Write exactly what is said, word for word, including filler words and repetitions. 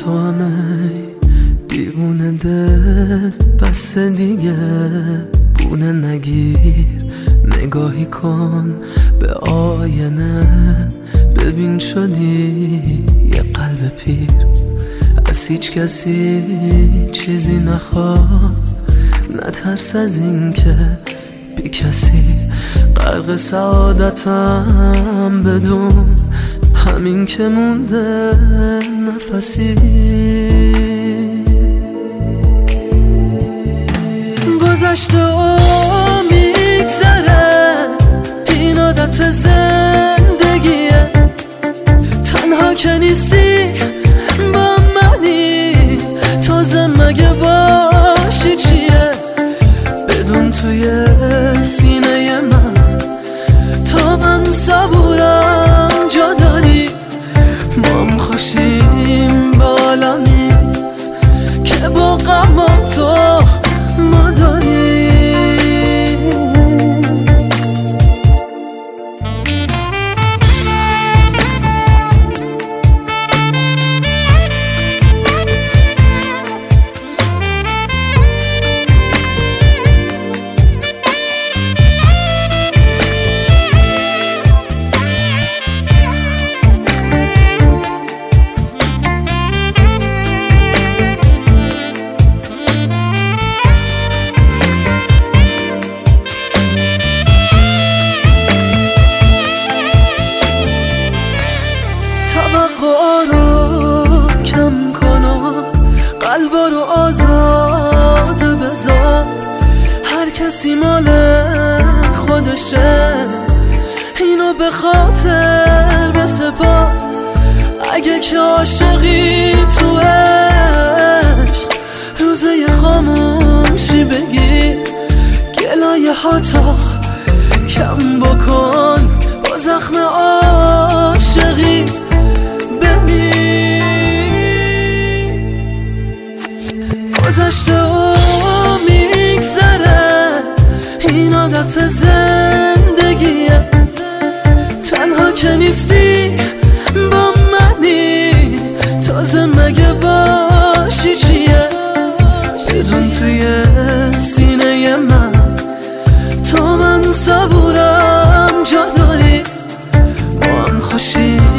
تو همه دیوونه دل، بس دیگه بونه نگیر. نگاهی کن به آینه، ببین شدی یه قلب پیر. از هیچ کسی چیزی نخواه، نترس از این که بی کسی. غرق سعادتم بدون همین که مونده نفسی. گذشته و میگذره، این عادت زندگیه. تنها که نیستی با منی، تازه مگه باشی چیه؟ بدون توی سینه من تا من صبورم جا داری. ما هم خوشیم با عالمی که با غم و تو ما داریم. توقع رو کم کن و قلبا رو آزاد بذار. هر کسی مال خودشه، اینو به خاطر بسپار. اگه که عاشقی تو عشق، روزه خاموشی بگیر. گلایه ها تا کم بکن با زخم عاشقی. گذشته و میگذره، این عادت زندگیه. تنها که نیستی با منی، تازه مگه باشی چیه؟ بدون توی سینه من تا من صبورم جا داری. ما هم خوشیم